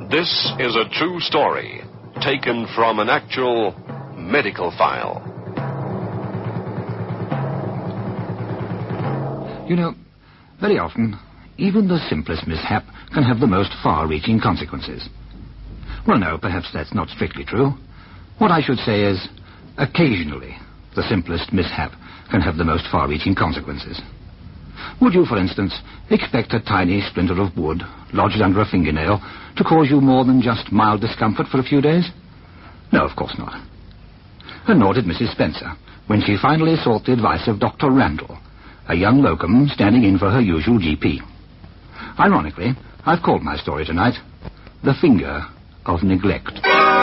This is a true story, taken from an actual medical file. You know, very often, even the simplest mishap can have the most far-reaching consequences. Well, no, perhaps that's not strictly true. What I should say is, occasionally, the simplest mishap can have the most far-reaching consequences. Would you, for instance, expect a tiny splinter of wood lodged under a fingernail to cause you more than just mild discomfort for a few days? No, of course not. And nor did Mrs. Spencer, when she finally sought the advice of Dr. Randall, a young locum standing in for her usual GP. Ironically, I've called my story tonight, The Finger of Neglect.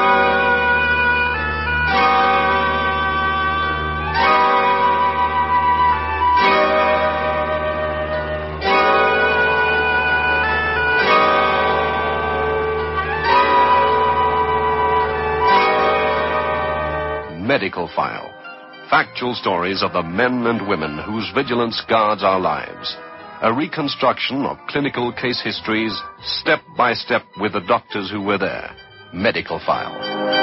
Medical File. Factual stories of the men and women whose vigilance guards our lives. A reconstruction of clinical case histories, step by step with the doctors who were there. Medical File.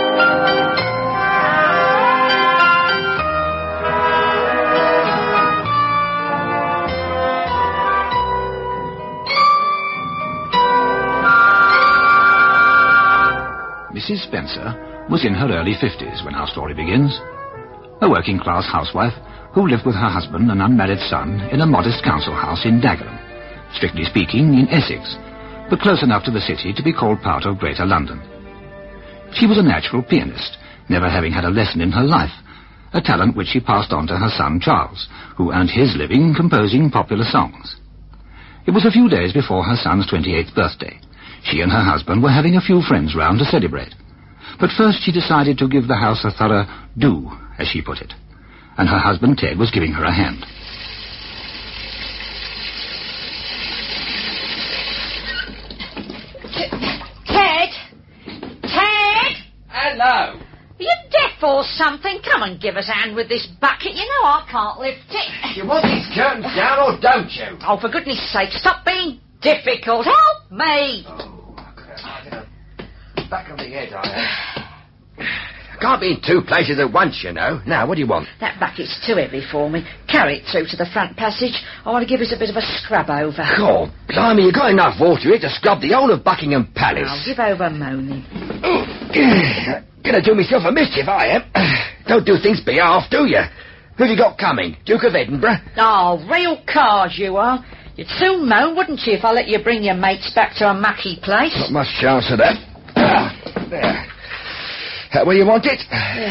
Mrs. Spencer was in her early 50s when our story begins. A working-class housewife who lived with her husband and unmarried son in a modest council house in Dagenham, strictly speaking in Essex, but close enough to the city to be called part of Greater London. She was a natural pianist, never having had a lesson in her life, a talent which she passed on to her son Charles, who earned his living composing popular songs. It was a few days before her son's 28th birthday. She and her husband were having a few friends round to celebrate. But first she decided to give the house a thorough do, as she put it. And her husband Ted was giving her a hand. Ted? Hello. Are you deaf or something? Come and give us a hand with this bucket. You know I can't lift it. You want these curtains down or don't you? Oh, for goodness sake, stop being difficult. Help me. Oh, I get a back of the head, I have. I can't be in two places at once, you know. Now, what do you want? That bucket's too heavy for me. Carry it through to the front passage. I want to give us a bit of a scrub over. God, blimey, you've got enough water here to scrub the whole of Buckingham Palace. I'll give over moaning. Gonna do myself a mischief, I am. Don't do things by half, do you? Who've you got coming? Duke of Edinburgh? Oh, real cars you are. You'd soon moan, wouldn't you, if I let you bring your mates back to a mucky place? Not much chance of that. There. That where you want it?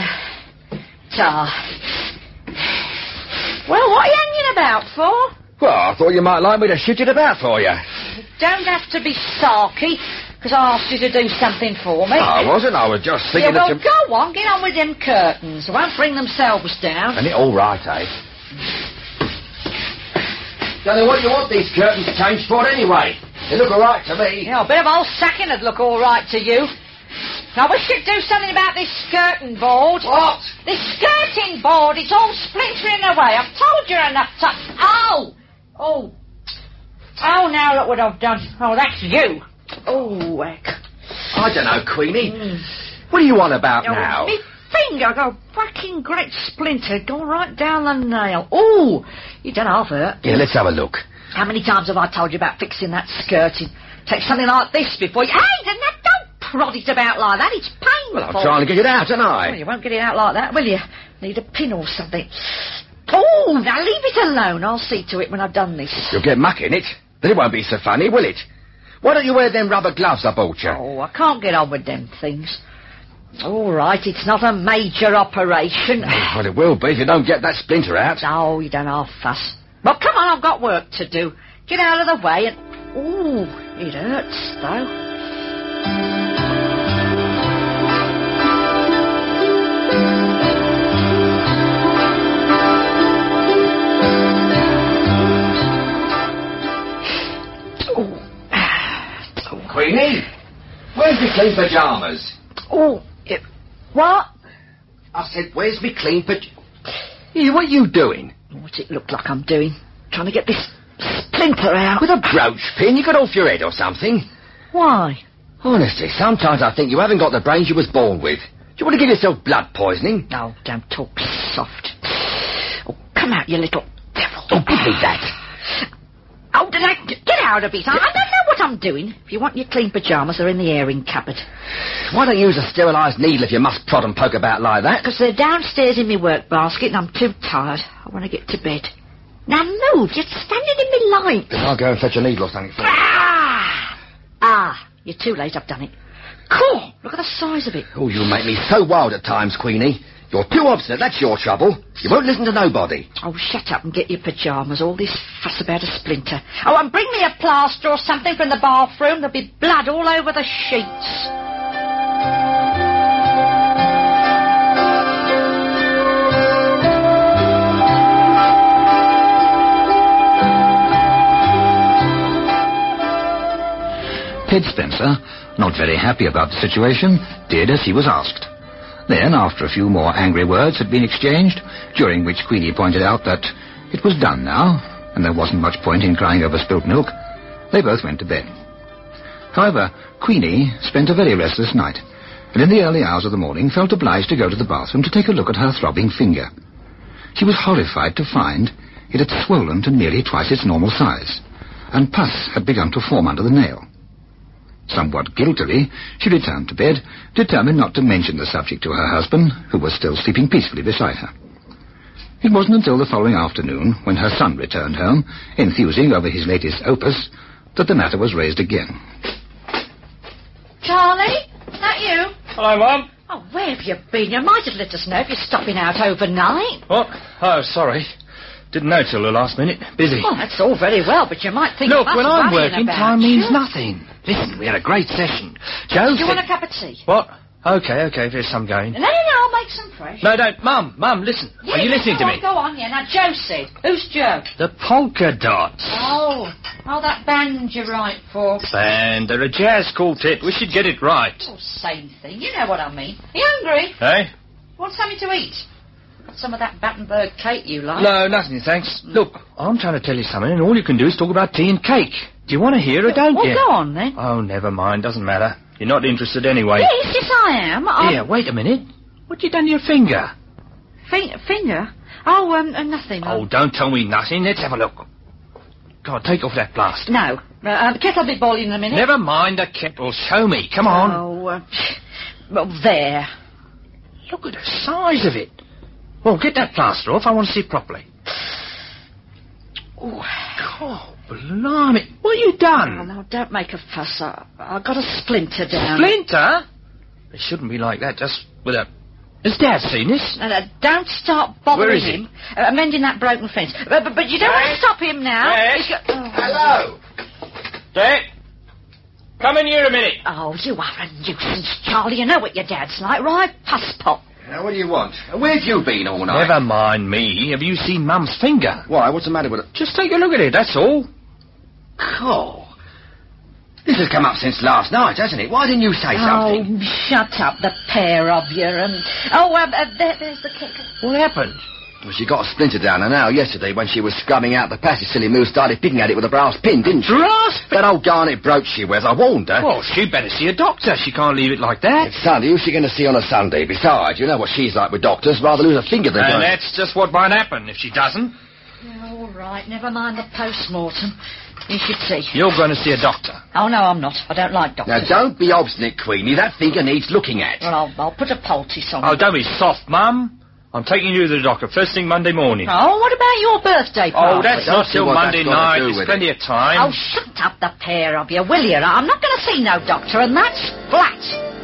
Well, what are you hanging about for? Well, I thought you might like me to shoot it about for you. You don't have to be sarky, because I asked you to do something for me. I wasn't. I was just thinking well, that you... go on, get on with them curtains. They won't bring themselves down. And it all right, eh? Tell you what you want these curtains changed for anyway. They look all right to me. Yeah, a bit of old sacking would look all right to you. I wish you'd do something about this skirting board. What? This skirting board, it's all splintering away. I've told you enough times. Ow! Oh, now look what I've done. Oh, that's you. Oh, heck. I don't know, Queenie. What do you want about now? Me finger got a fucking great splinter gone right down the nail. Oh, you done half hurt. Yeah, let's have a look. How many times have I told you about fixing that skirting? Take something like this before you... Hey, don't prod it about like that. It's painful. Well, I'm trying to get it out, aren't I? Well, you won't get it out like that, will you? Need a pin or something. Oh, now leave it alone. I'll see to it when I've done this. You'll get muck in it. Then it won't be so funny, will it? Why don't you wear them rubber gloves I bought you? Oh, I can't get on with them things. All right, it's not a major operation. Well, it will be if you don't get that splinter out. Oh, you don't half fuss. Well, come on, I've got work to do. Get out of the way and... Ooh, it hurts, though. Queenie, where's me clean pyjamas? Oh, what? I said, where's me clean pyjamas? What are you doing? What's it look like I'm doing? Trying to get this splinter out. With a brooch pin? You got off your head or something? Why? Honestly, sometimes I think you haven't got the brains you was born with. Do you want to give yourself blood poisoning? No, don't talk soft. Oh, come out, you little devil. Oh, give me that. Oh, get out of it. I don't know what I'm doing. If you want your clean pyjamas, they're in the airing cupboard. Why don't you use a sterilised needle if you must prod and poke about like that? Because they're downstairs in my work basket and I'm too tired. I want to get to bed. Now move, you're standing in my light. I'll go and fetch a needle or something for you. You're too late, I've done it. Cool, look at the size of it. Oh, you make me so wild at times, Queenie. You're too obstinate, that's your trouble. You won't listen to nobody. Oh, shut up and get your pyjamas. All this fuss about a splinter. Oh, and bring me a plaster or something from the bathroom. There'll be blood all over the sheets. Ted Spencer, not very happy about the situation, did as he was asked. Then, after a few more angry words had been exchanged, during which Queenie pointed out that it was done now, and there wasn't much point in crying over spilt milk, they both went to bed. However, Queenie spent a very restless night, and in the early hours of the morning felt obliged to go to the bathroom to take a look at her throbbing finger. She was horrified to find it had swollen to nearly twice its normal size, and pus had begun to form under the nail. Somewhat guiltily, she returned to bed, determined not to mention the subject to her husband, who was still sleeping peacefully beside her. It wasn't until the following afternoon, when her son returned home, enthusing over his latest opus, that the matter was raised again. Charlie, that you? Hello, Mum. Oh, where have you been? You might have let us know if you're stopping out overnight. What? Oh, sorry. Didn't know till the last minute. Busy. Well, that's all very well, but you might think... Look, of us when I'm worrying working, about time means you. nothing. Listen, we had a great session. Joe Do you said... want a cup of tea? What? Okay, there's some going. No, I'll make some fresh. No, don't. Mum, listen. Yeah, Are you listening to me? Go on, yeah. Now, Joe said. Who's Joe? The polka dots. Oh, that band you write for. Band, they're a jazz quartet. We should get it right. Oh, same thing. You know what I mean. Are you hungry? Hey? Want something to eat? Got some of that Battenberg cake you like? No, nothing, thanks. Look, I'm trying to tell you something, and all you can do is talk about tea and cake. Do you want to hear or don't you? Well, go on, then. Oh, never mind. Doesn't matter. You're not interested anyway. Yes, I am. Here, wait a minute. What you done to your finger? Finger? Oh, nothing. Oh, don't tell me nothing. Let's have a look. Go on, take off that plaster. No. The kettle will be boiling in a minute. Never mind the kettle. Show me. Come on. Oh, well, there. Look at the size of it. Well, get that plaster off. I want to see it properly. Oh, God, blimey. What have you done? Oh, no, don't make a fuss. I got a splinter down. Splinter? It shouldn't be like that, just with a... Has Dad seen this? Don't start bothering Where is him. Mending that broken fence. But you don't want to stop him now. Dad? Hello? Dad? Come in here a minute. Oh, you are a nuisance, Charlie. You know what your dad's like, right? Pusspot. Now, what do you want? Where've you been all night? Never mind me. Have you seen Mum's finger? Why, what's the matter with it? Just take a look at it, that's all. Oh. This has come up since last night, hasn't it? Why didn't you say something? Oh, shut up, the pair of you. There's the kettle. What happened? Well, she got a splinter down her nail yesterday when she was scrubbing out the passage. Silly Moo started picking at it with a brass pin, didn't she? Brass? That old garnet brooch she wears, I warned her. Well, she'd better see a doctor. She can't leave it like that. It's Sunday. Who's she going to see on a Sunday? Besides, you know what she's like with doctors. Rather lose a finger than... And that's just what might happen if she doesn't. Yeah, all right, never mind the post-mortem. Here's your tea. You're going to see a doctor. Oh, no, I'm not. I don't like doctors. Now, don't be obstinate, Queenie. That finger needs looking at. Well, I'll put a poultice on Oh, it. don't be soft, Mum. I'm taking you to the doctor first thing Monday morning. Oh, what about your birthday party? Oh, that's Don't not see till what Monday that's got to night. do There's with plenty it. of time. Oh, shut up, the pair of you, will you? I'm not going to see no doctor, and that's flat.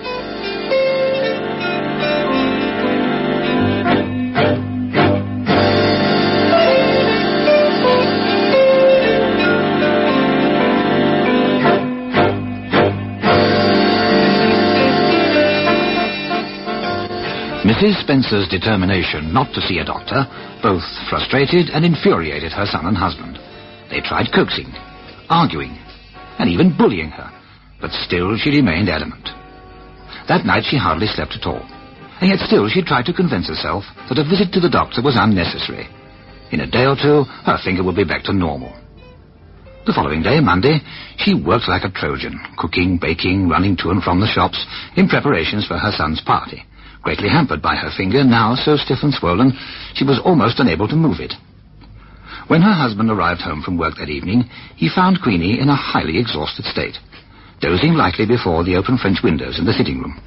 Mrs. Spencer's determination not to see a doctor both frustrated and infuriated her son and husband. They tried coaxing, arguing, and even bullying her, but still she remained adamant. That night she hardly slept at all, and yet still she tried to convince herself that a visit to the doctor was unnecessary. In a day or two, her finger would be back to normal. The following day, Monday, she worked like a Trojan, cooking, baking, running to and from the shops in preparations for her son's party, greatly hampered by her finger, now so stiff and swollen she was almost unable to move it. When her husband arrived home from work that evening, he found Queenie in a highly exhausted state, dozing lightly before the open French windows in the sitting room.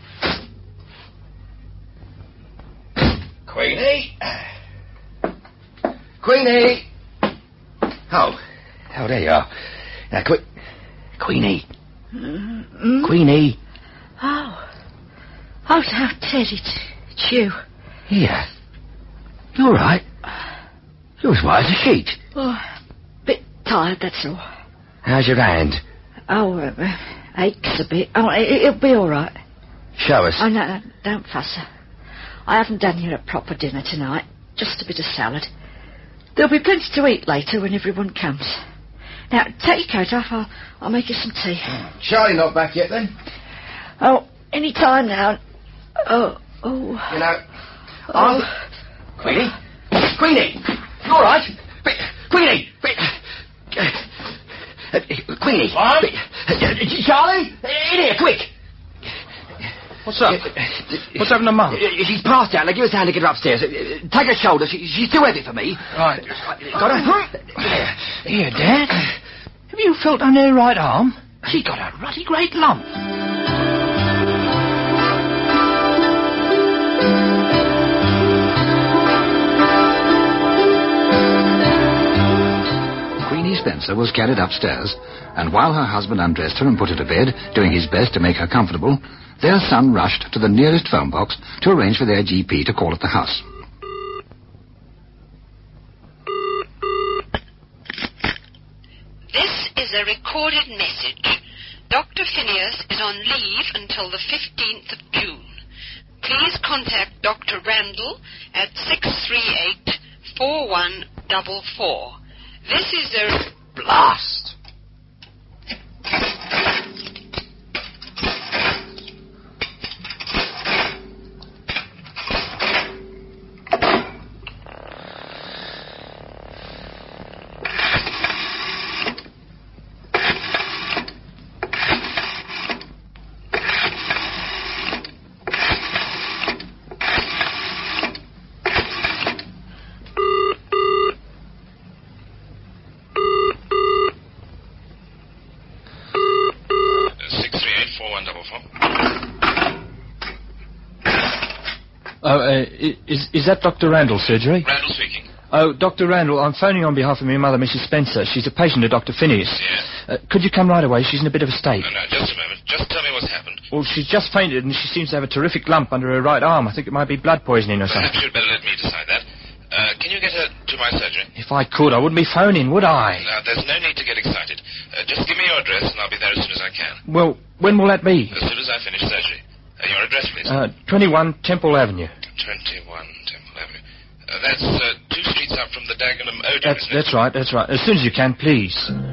Queenie? Queenie! Oh, there you are. Now, Queenie. Queenie. Oh, Ted, it's you. Here. You all right? You're as white as a sheet. Oh, bit tired, that's all. How's your hand? Oh, aches a bit. Oh, it'll be all right. Show us. Oh, no, don't fuss her. I haven't done you a proper dinner tonight. Just a bit of salad. There'll be plenty to eat later when everyone comes. Now, take your coat off. I'll make you some tea. Charlie not back yet, then? Oh, any time now. Oh. You know... Queenie? Queenie! You all right? Queenie! Queenie! What? Charlie! In here, quick! What's up? What's happened to Mum? She's passed out. Now, give us a hand to get her upstairs. Take her shoulder. She's too heavy for me. Right. Got her? Here, Dad. Have you felt on her right arm? She got a ruddy great lump. Queenie Spencer was carried upstairs, and while her husband undressed her and put her to bed, doing his best to make her comfortable, their son rushed to the nearest phone box to arrange for their GP to call at the house. This is a recorded message. Dr. Phineas is on leave until the 15th of June. Please contact Dr. Randall at 638-4144. This is a... Blast! Is that Dr. Randall, surgery? Randall speaking. Oh, Dr. Randall, I'm phoning on behalf of my mother, Mrs. Spencer. She's a patient of Dr. Phineas. Yes. Could you come right away? She's in a bit of a state. No, just a moment. Just tell me what's happened. Well, she's just fainted and she seems to have a terrific lump under her right arm. I think it might be blood poisoning or something. Perhaps you'd better let me decide that. Can you get her to my surgery? If I could, I wouldn't be phoning, would I? Now, there's no need to get excited. Just give me your address and I'll be there as soon as I can. Well, when will that be? As soon as I finish surgery. Your address, please. 21 Temple Avenue. 21 Temple Avenue. That's 2 streets up from the Dagenham Odeon, isn't it? That's right, that's right. As soon as you can, please.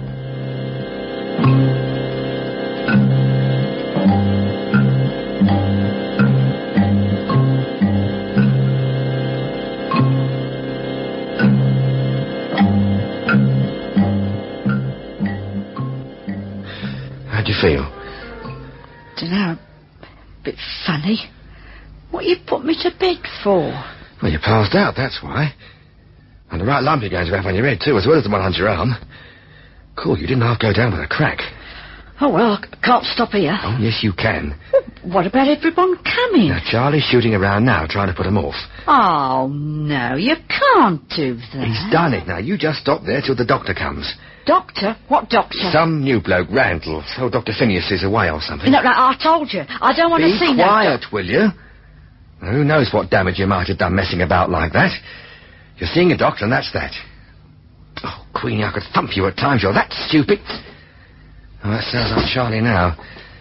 How'd you feel? Dunno. Bit funny. What you put me to bed for? Well, you passed out, that's why. And the right lump you're going to have on your head, too, as well as the one on your arm. Cool, you didn't half go down with a crack. Oh, well, I can't stop here. Oh, yes, you can. What about everyone coming? Now, Charlie's shooting around now, trying to put them off. Oh, no, you can't do that. He's done it now. You just stop there till the doctor comes. Doctor? What doctor? Some new bloke, Randall. Oh, Dr. Phineas is away or something. No, I told you. I don't want to see Be quiet, will you? Who knows what damage you might have done messing about like that. You're seeing a doctor, and that's that. Oh, Queenie, I could thump you at times. You're that stupid. Oh, that sounds like Charlie now.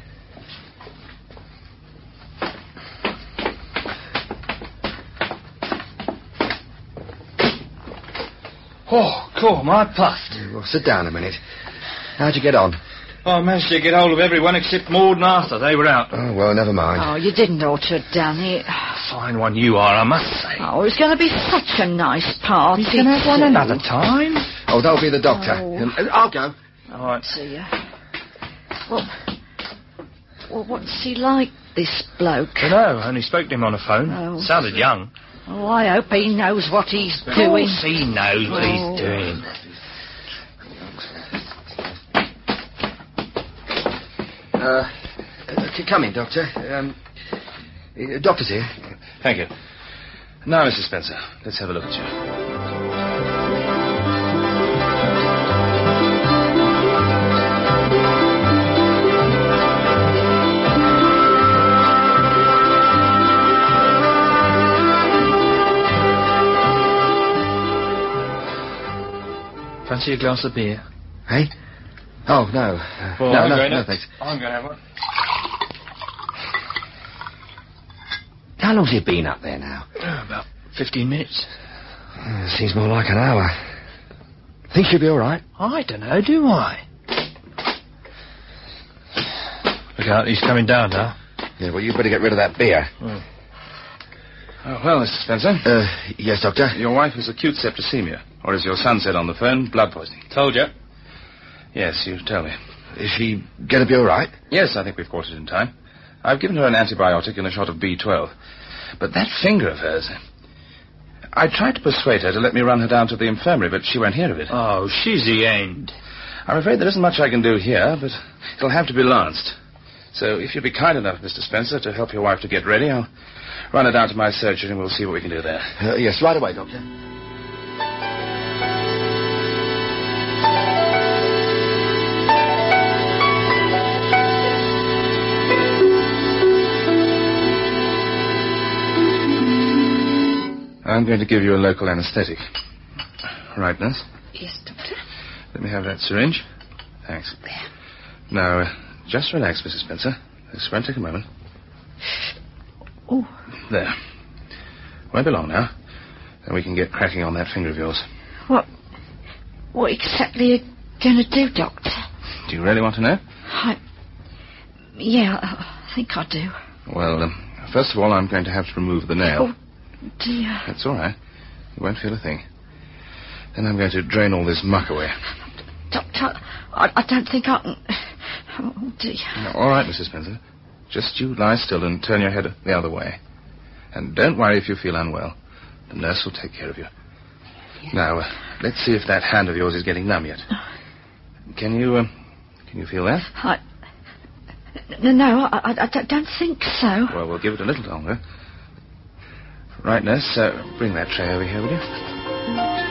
Oh, cool, I puffed. Well, sit down a minute. How'd you get on? Oh, I managed to get hold of everyone except Maud and Arthur. They were out. Oh, well, never mind. Oh, you didn't ought to have done it. Fine one you are, I must say. Oh, it's going to be such a nice party. We can have one too. another time. Oh, that'll be the doctor. Oh. I'll go. All right. See ya. Well, what's he like, this bloke? Dunno, only spoke to him on the phone. Oh. Sounded young. Oh, I hope he knows what he's Of doing. course he knows what he's doing. Come in, Doctor. Doctor's here. Thank you. Now, Mr. Spencer, let's have a look at you. Fancy a glass of beer? Hey? Oh, no. No, thanks. I'm going to have one. How long's he been up there now? About 15 minutes. Seems more like an hour. Think he'll be all right? I don't know, do I? Look out, he's coming down now. Yeah, well, you better get rid of that beer. Oh, well, Mr. Spencer. Yes, Doctor? Your wife has acute septicemia, or as your son said on the phone, blood poisoning. Told you. Yes, you tell me. Is she going to be all right? Yes, I think we've caught it in time. I've given her an antibiotic and a shot of B12. But that finger of hers... I tried to persuade her to let me run her down to the infirmary, but she won't hear of it. Oh, she's the end. I'm afraid there isn't much I can do here, but it'll have to be lanced. So if you'd be kind enough, Mr. Spencer, to help your wife to get ready, I'll run her down to my surgery and we'll see what we can do there. Yes, right away, Doctor. I'm going to give you a local anesthetic. Right, nurse? Yes, Doctor. Let me have that syringe. Thanks. There. Now, just relax, Mrs. Spencer. This won't take a moment. Oh. There. Won't be long now. Then we can get cracking on that finger of yours. What exactly are you going to do, Doctor? Do you really want to know? Yeah, I think I do. Well, first of all, I'm going to have to remove the nail. Oh, dear. That's all right. You won't feel a thing. Then I'm going to drain all this muck away. Doctor, I don't think I can... Oh, dear. No, all right, Mrs. Spencer. Just you lie still and turn your head the other way. And don't worry if you feel unwell. The nurse will take care of you. Now, let's see if that hand of yours is getting numb yet. Can you feel that? No, I don't think so. Well, we'll give it a little longer. Right, nurse, bring that tray over here, will you?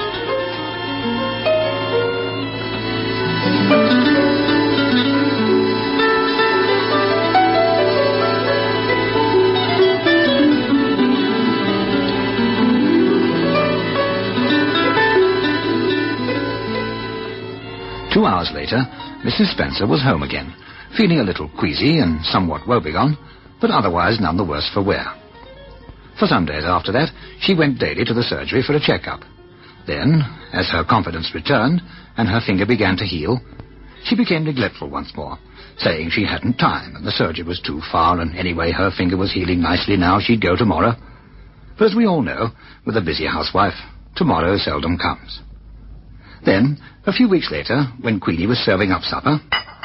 2 hours later, Mrs. Spencer was home again, feeling a little queasy and somewhat woebegone, but otherwise none the worse for wear. For some days after that, she went daily to the surgery for a checkup. Then, as her confidence returned and her finger began to heal, she became neglectful once more, saying she hadn't time and the surgery was too far, and anyway her finger was healing nicely now, she'd go tomorrow. But as we all know, with a busy housewife, tomorrow seldom comes. Then, a few weeks later, when Queenie was serving up supper...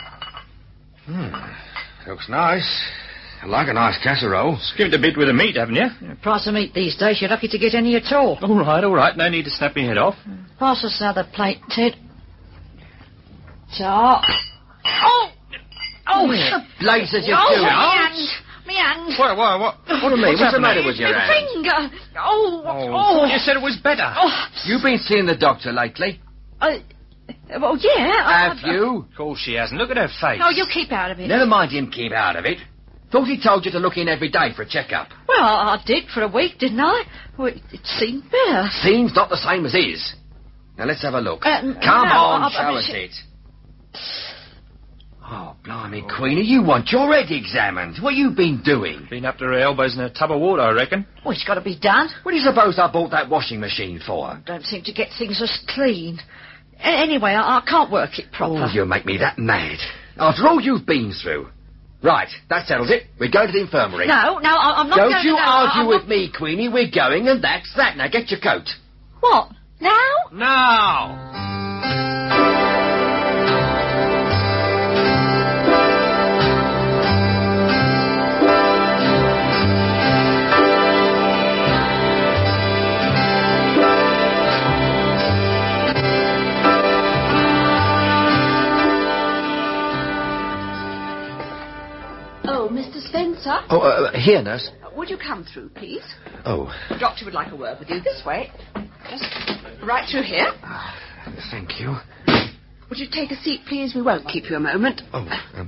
Looks nice. I like a nice casserole. Skimmed a bit with the meat, haven't you? Price of meat these days, you're lucky to get any at all. All right. No need to snap your head off. Pass us another plate, Ted. Oh! The blazes you Oh, doing? my hand! What What do you mean? What's the matter with your My hand? finger! You said it was better. You been seeing the doctor lately? Well, yeah. Have you? Of course she hasn't. Look at her face. Oh, you keep out of it. Never mind him keep out of it. Thought he told you to look in every day for a checkup. Well, I did for a week, didn't I? Well, it seemed better. Seems not the same as his. Now, let's have a look. Come no, on, I show us it. Oh, blimey, Queenie, you want your head examined. What you been doing? Been up to her elbows in a tub of water, I reckon. Well, it's got to be done. What do you suppose I bought that washing machine for? Don't seem to get things as clean. Anyway, I can't work it proper. Oh, you make me that mad. After all you've been through. Right, that settles it. We're going to the infirmary. No, I'm not going to... Don't you no, argue I'm with not... me, Queenie. We're going, and that's that. Now, get your coat. What? Now? Now! Spencer? Oh, here, nurse. Would you come through, please? Oh. The doctor would like a word with you. This way. Just right through here. Thank you. Would you take a seat, please? We won't keep you a moment. Oh,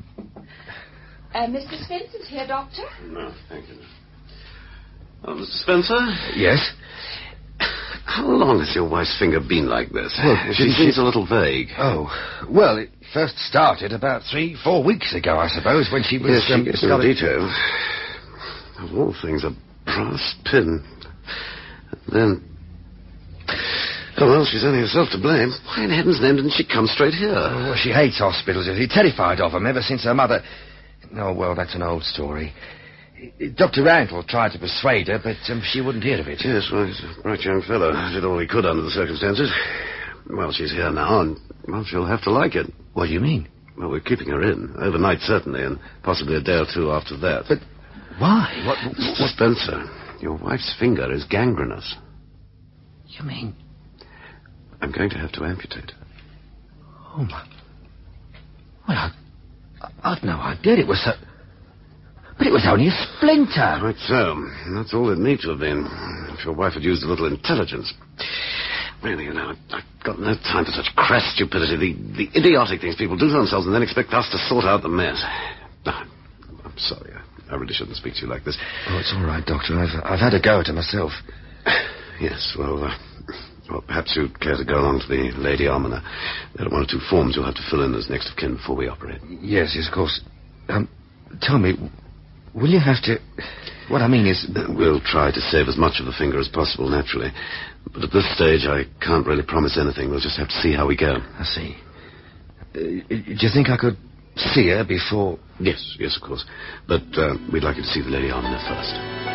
Mr. Spencer's here, Doctor. No, thank you. Oh, Mr. Spencer? Yes? How long has your wife's finger been like this? Well, she seems a little vague. Oh, well, it first started about 3-4 weeks ago, I suppose, when she was... Yes, she gets no details. Of all things, a brass pin. Then... Oh, well, she's only herself to blame. Why in heaven's name didn't she come straight here? Oh, well, she hates hospitals. She's terrified of them ever since her mother... Oh, well, that's an old story. Dr. Randall tried to persuade her, but she wouldn't hear of it. Yes, well, he's a bright young fellow. Did all he could under the circumstances. Well, she's here now, and, well, she'll have to like it. What do you mean? Well, we're keeping her in. Overnight, certainly, and possibly a day or two after that. But why? What Spencer, your wife's finger is gangrenous. You mean? I'm going to have to amputate. Oh, my... Well, I'd no idea it was so... But it was only a splinter. Quite so. That's all it need to have been. If your wife had used a little intelligence. Really, you know, I've got no time for such crass stupidity. The idiotic things people do to themselves and then expect us to sort out the mess. No, I'm sorry. I really shouldn't speak to you like this. Oh, it's all right, Doctor. I've had a go at it myself. Yes, well, perhaps you'd care to go along to the Lady Almoner. There are 1 or 2 forms you'll have to fill in as next of kin before we operate. Yes, of course. Tell me... Will you have to... What I mean is... We'll try to save as much of the finger as possible, naturally. But at this stage, I can't really promise anything. We'll just have to see how we go. I see. Do you think I could see her before... Yes, of course. But we'd like you to see the Lady Almoner first.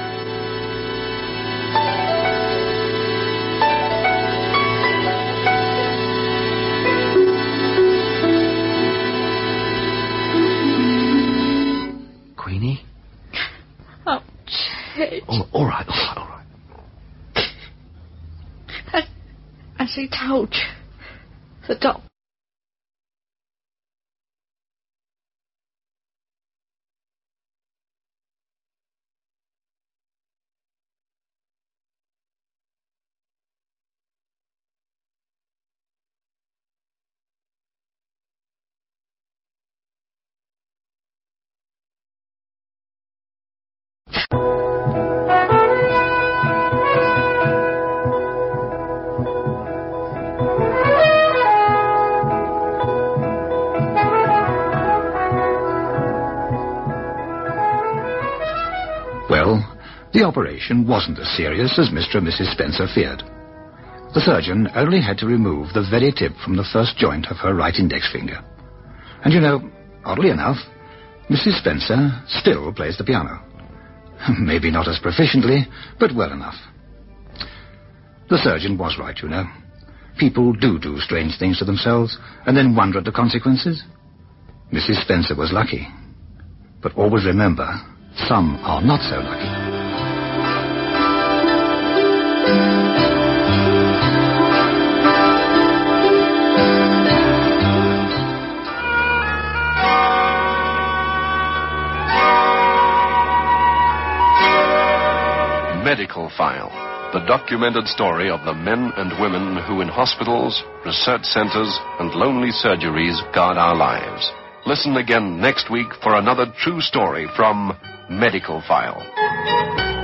Queenie? Oh, Ted. Oh, all right. As he told you, the doctor... Well, the operation wasn't as serious as Mr. and Mrs. Spencer feared. The surgeon only had to remove the very tip from the first joint of her right index finger. And you know, oddly enough, Mrs. Spencer still plays the piano. Maybe not as proficiently, but well enough. The surgeon was right, you know. People do strange things to themselves and then wonder at the consequences. Mrs. Spencer was lucky. But always remember, some are not so lucky. Medical File, the documented story of the men and women who in hospitals, research centers, and lonely surgeries guard our lives. Listen again next week for another true story from Medical File.